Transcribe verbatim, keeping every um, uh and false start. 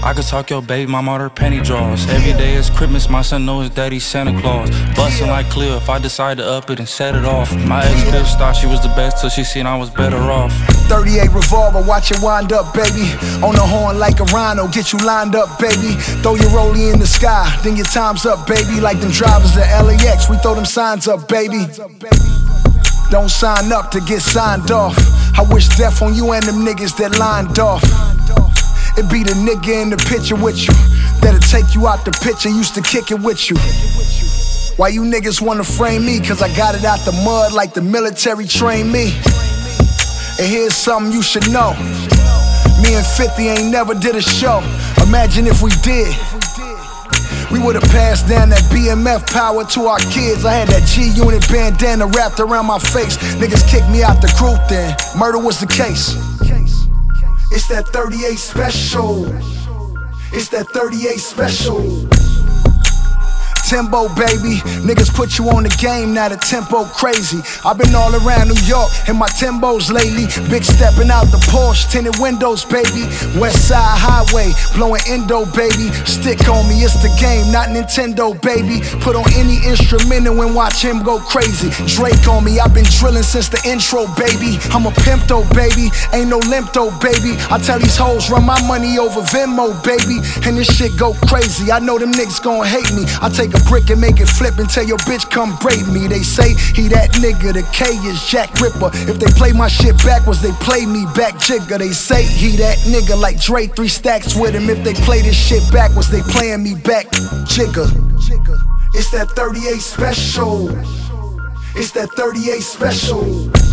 I could talk your baby mama out her penny draws. Every day is Christmas, my son knows his daddy's Santa Claus. Bustin' like Cleo if I decide to up it and set it off. My ex-bitch thought she was the best till she seen I was better off. thirty-eight revolver, watch it wind up, baby. On the horn like a rhino, get you lined up, baby. Throw your rollie in the sky, then your time's up, baby. Like them drivers at L A X, we throw them signs up, baby. Don't sign up to get signed off. I wish death on you and them niggas that lined off. It be the nigga in the picture with you that'll take you out the picture, used to kick it with you. Why you niggas wanna frame me? Cause I got it out the mud like the military trained me. And here's something you should know. Me and fifty ain't never did a show. Imagine if we did. We would've passed down that B M F power to our kids. I had that G-Unit bandana wrapped around my face. Niggas kicked me out the group then. Murder was the case. It's that thirty-eight special. It's that thirty-eight special. Timbo, baby, niggas put you on the game, now the tempo crazy. I've been all around New York in my Timbos lately. Big stepping out the Porsche, tinted windows, baby. West Side Highway, blowing endo, baby. Stick on me, it's the game, not Nintendo, baby. Put on any instrumental and watch him go crazy. Drake on me, I've been drilling since the intro, baby. I'm a pimp though, baby, ain't no limp though, baby. I tell these hoes, run my money over Venmo, baby. And this shit go crazy, I know them niggas gon' hate me. I take a brick and make it flip and tell your bitch come braid me. They say he that nigga, the K is Jack Ripper. If they play my shit backwards, they play me back jigger. They say he that nigga like Dre, three stacks with him. If they play this shit backwards, they playin' me back jigger. It's that thirty-eight special. It's that thirty-eight special.